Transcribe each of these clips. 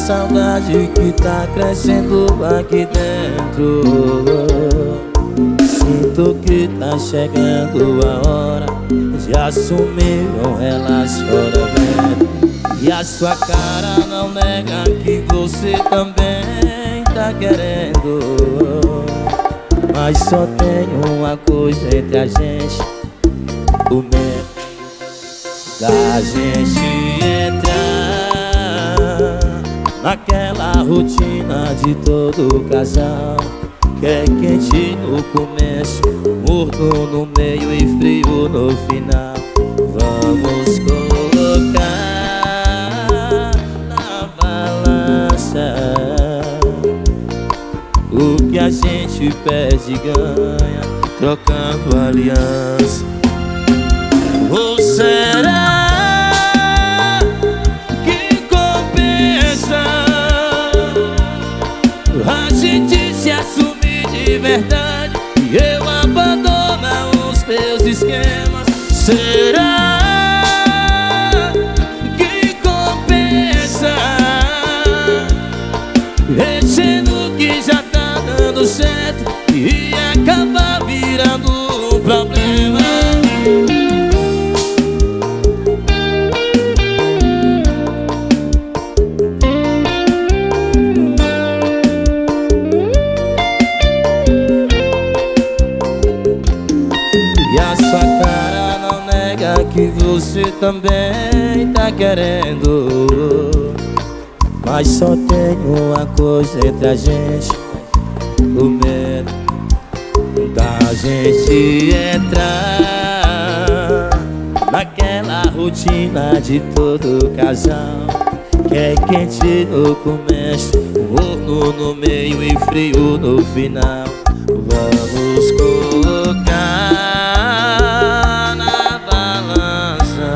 saudade que tá crescendo aqui dentro. Sinto que tá chegando a hora de assumir um relacionamento. E a sua cara não nega que você também tá querendo. Mas só tem uma coisa entre a gente: o medo da gente entrar naquela rotina de todo casal, que é quente no começo, morno no meio e frio no final. Vamos colocar na balança o que a gente perde e ganha trocando aliança. Ou será que compensa a gente se assumir de verdade e eu abandonar os meus esquemas? Será que compensa mexendo que já tá dando certo e acabar virando um problema? E a sua cara não nega que você também tá querendo. Mas só tem uma coisa entre a gente: o medo da gente entrar naquela rotina de todo casal, que é quente no começo, morno no meio e frio no final. Vamos colocar na balança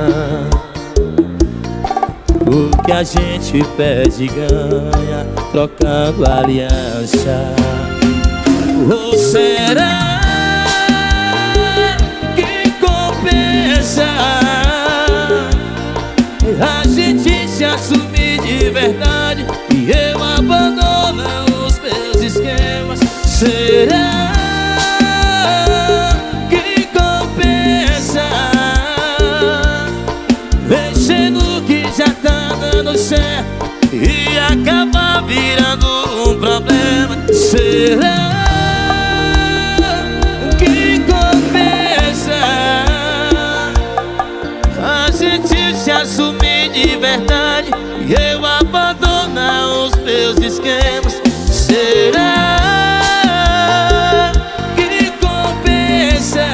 o que a gente perde e ganha trocando aliança. Ou será que compensa a gente se assumir de verdade e eu abandonar os meus esquemas? Será que compensa mexendo que já tá dando certo e acabar virando um problema? Será que compensa a gente se assumir de verdade e eu abandonar os meus esquemas? Será que compensa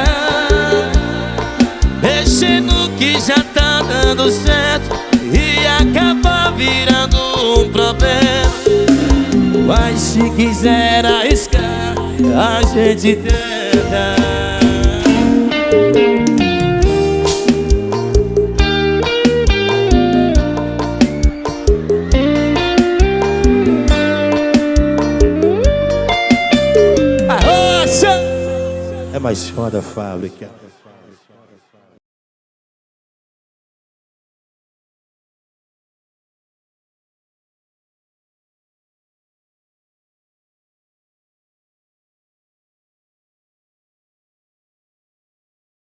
mexendo que já tá dando certo e acabar virando um problema? Mas se quiser arriscar, a gente tenta. A rocha é mais uma da fábrica.